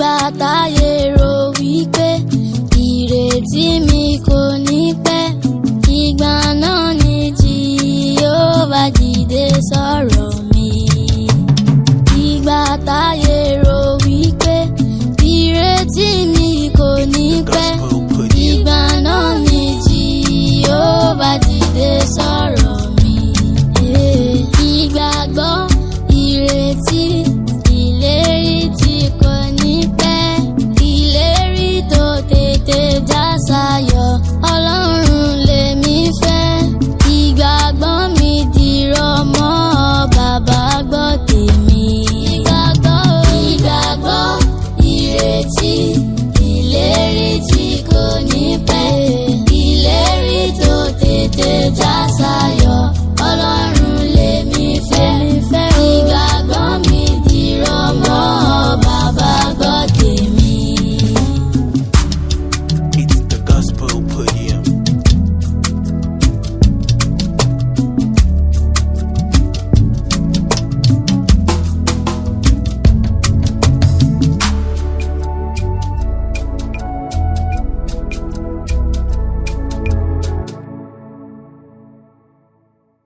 Ìgbà táyé rò wípé ìrètí mi kò ní pẹ́, ìgbà náà ni Jèhófà dìde sọ̀rọ̀ mi. Ìgbà táyé rò wípé ìrètí mi kò ní pẹ́, ìgbà náà ni Jèhófà dìde